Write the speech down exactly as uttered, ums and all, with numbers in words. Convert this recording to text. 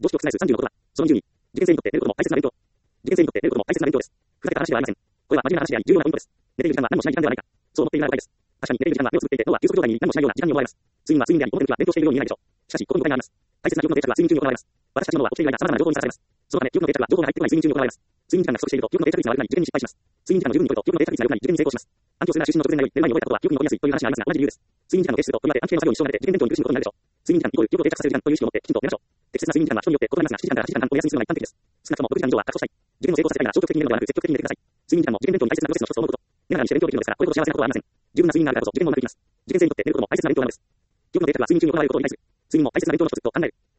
同式を覆すさんじゅうのことは、そのにじゅうに、受験生にとって得ることも大切な勉強。受験生にとって得ることも大切な勉強です。ふざけた話ではありません。これは真面目な話であり、重要なポイントです。寝ている時間は何もしない時間ではないか。そう思っているならばいいです。確かに寝ている時間は目をつぶっていて、脳は休息状態に何もしないような時間に思われます。睡眠は睡眠であり、表向きは勉強しているように見えないでしょう。しかし、ここに誤解があります。大切な記憶の定着は睡眠中に行われます。私たちの脳は起きている間、様々な情報にさらされます。そのため、記憶の定着は情報が入ってこない睡眠中に行われます。睡眠時間が不足していると、記憶の定着率が悪くなり、受験に失敗します。睡眠時間の十分にとると、記憶の定着率が良くなり、受験に成功します。暗記をするなら就寝の直前が良い、寝る前に覚えたことは記憶に残りやすいという話がありますが、同じ理由です。睡眠時間の提出と、とりわけ暗記系の作業に支障が出て、受験勉強に苦しむことになるでしょう。睡眠時間イコール記憶を定着させる時間という意識を持ってきちんと寝ましょう。適切な睡眠時間は人によって異なりますが、しちじかんからはちじかんはんを目安にするのが一般的です。少なくともろくじかん以上は確保したい。受験を成功させたいなら消極的に寝るのではなく積極的に寝てください。睡眠時間も受験勉強に大切なプロセスの一つと思うこと。寝ながらにして勉強できるのですから、これほど幸せなことはありません。十分な睡眠があるからこそ受験もうまくいきます。受験生にとって寝ることも大切な勉強なのです。記憶の定着は睡眠中に行われることを理解する。睡眠も大切な勉強の一つと考える。